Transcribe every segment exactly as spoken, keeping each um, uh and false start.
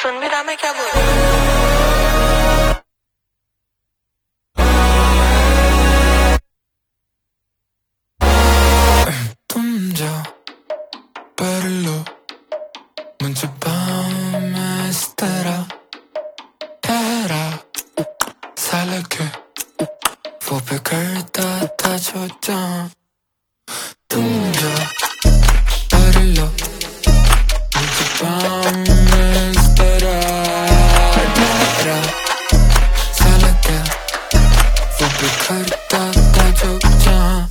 सुन भी रहा मैं क्या बोल रही हूँ? तुम जाओ पर लो मुझे पाऊं मैं इस तरह ठहरा सा लगे वो भी करता था जो चाह तुम जाओ पर लो मुझे पाऊं मैं इस तरह ठहरा सा लगे वो भी करता था जो चाह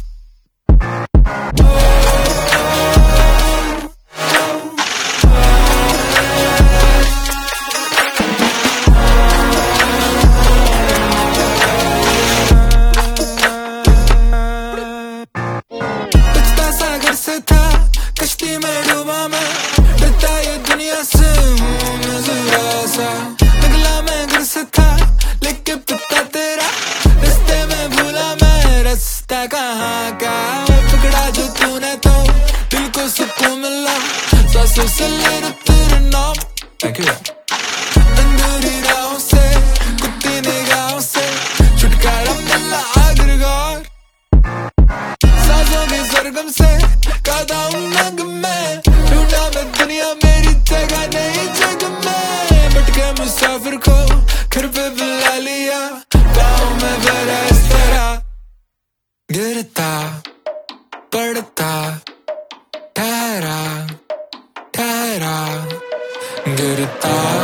था कश्ती में डूबा मैं डरता ये दुनिया से हूँ मैं जरा सा निकला मैं घर से था लेके पता तेरा रास्ते में भूला मैं रास्ता कहाँ का पकड़ा जो तूने तो दिल को सुकून मिला सांसों से ले रहा तेरा नाम अंधेरी राहों से कुत्ती निगाहों से छुटकारा मिला आखिरकार सांसों के सरगम से कादा हूँ नंग में ढूंढा मैं दुनिया मेरी जगह नहीं जग में भटके मुसाफिर को घर पे बुला लिया पाँव में भरा इस तरह गिरता पड़ता ठहरा ठहरा गिरता